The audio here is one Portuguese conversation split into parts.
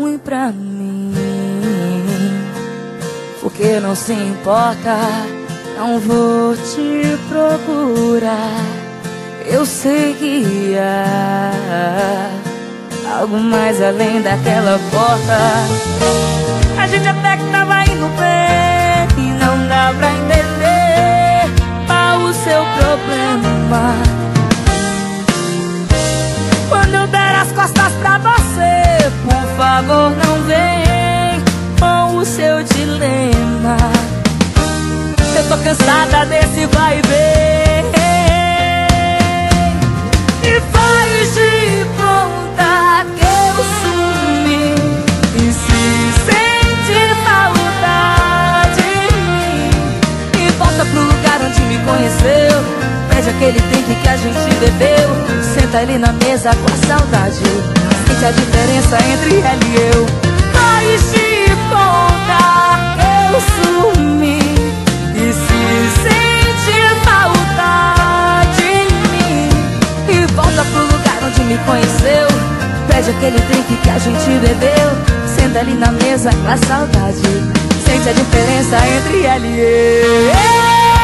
ruim pra mim. Porque não se importa, não vou te procurar. Eu sei que há algo mais além daquela porta. A gente até que tava indo bem e não dá pra entender qual o seu problema. Quando eu der as costas pra você, por favor não vem com o seu dilema. Eu tô cansada desse vai e vem. E faz de conta que eu sumi. E se sente saudade de mim, e volta pro lugar onde me conheceu. Pede aquele drink que a gente bebeu. Senta ali na mesa com a saudade. Sente a diferença entre ela e eu. Faz de conta que eu sumi. E se sente saudade de mim, e volta pro lugar onde me conheceu. Pede aquele drink que a gente bebeu. Senta ali na mesa com a saudade. Sente a diferença entre ela e eu.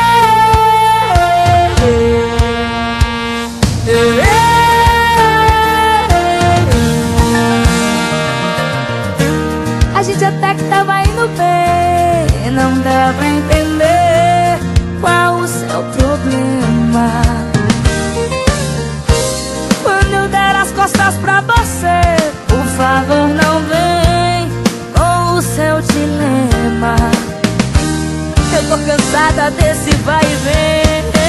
A gente até que tava indo bem, não dá pra entender qual o seu problema. Quando eu der as costas pra você, por favor não vem com o seu dilema. Eu tô cansada desse vai e vem.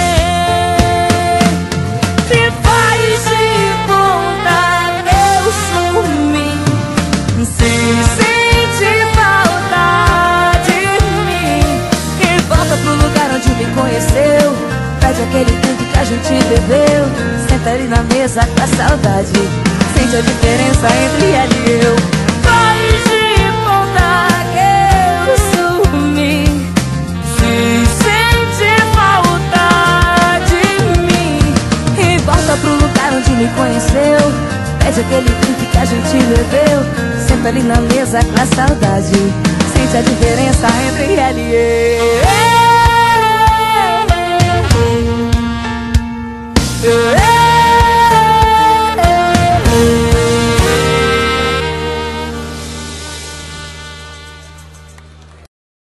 E faz de conta que eu sumi. Se sente saudade de mim, e volta pro lugar onde me conheceu. Pede aquele drink que a gente bebeu. Senta ali na mesa com a saudade. Sente a diferença entre ela e eu. Faz de conta que eu sumi. Se sente saudade de mim, e volta pro lugar onde me conheceu. Pede aquele drink que a gente bebeu. Senta ali na mesa com a saudade. Sente a diferença entre ela e eu.